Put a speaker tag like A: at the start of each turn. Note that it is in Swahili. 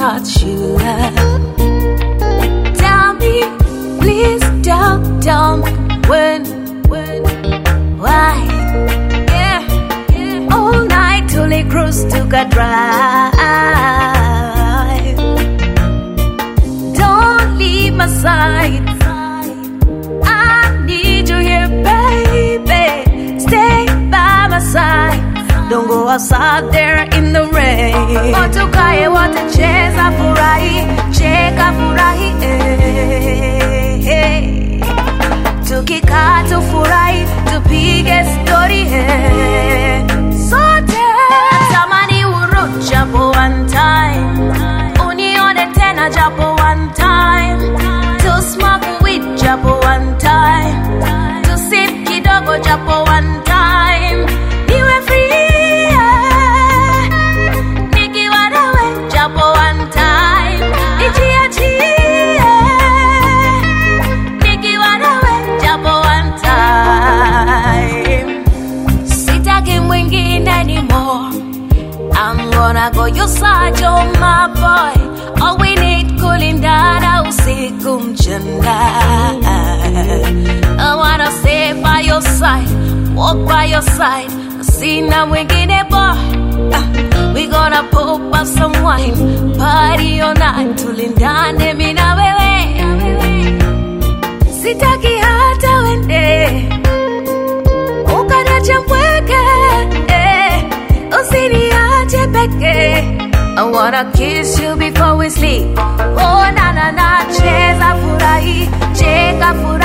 A: taught you love. Tell me, please tell me when, why? Yeah. All night till the cruise took a drive. Don't leave my side. I need you here, baby. Stay by my side. Don't go outside there in the rain. Watukae watacheza furahi, cheka furahi, tukikaa tufurahi, tupige story, sote. Natamani urudi japo one time, unione tena japo one time, to smoke weed japo one time, to sip kidogo japo one time, niwe free. I'm gonna go your side, you're my boy. All we need cooling down, usiku mchana. I wanna stay by your side, walk by your side. Sina mwingine boy. We gonna pop up some wine, party all night, tulindane mimi na wewe. Sitaki hata wende ukaniache mpweke, usiniache peke. I wanna kiss you before we sleep. Oh na na na, cheza furahi, cheka furahi.